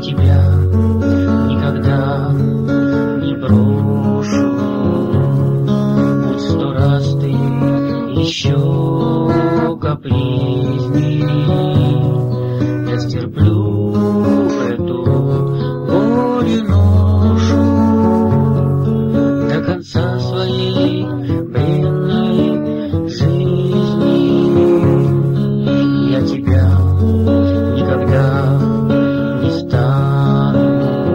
тебя никогда не брошу. Будь 100 раз ты еще капризней, я стерплю эту горю ношу до конца своей бренной жизни. Я тебя никогда не стану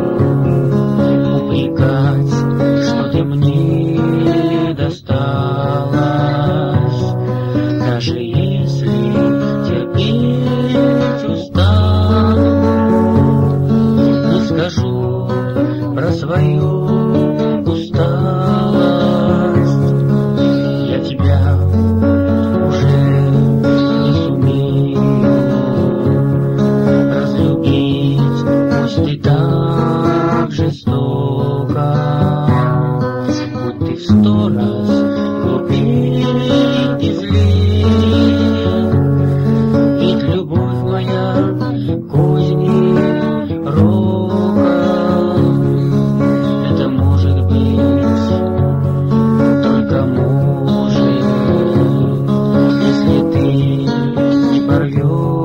упрекать, что ты мне досталась, даже если терпеть устану. Не скажу про свою усталость, я тебя уже не сумею разлюбить, пусть ты так жестока, будь ты в 100 раз глупее и злее, ведь любовь моя козни рока. Это может быть, только может, если ты не порвешь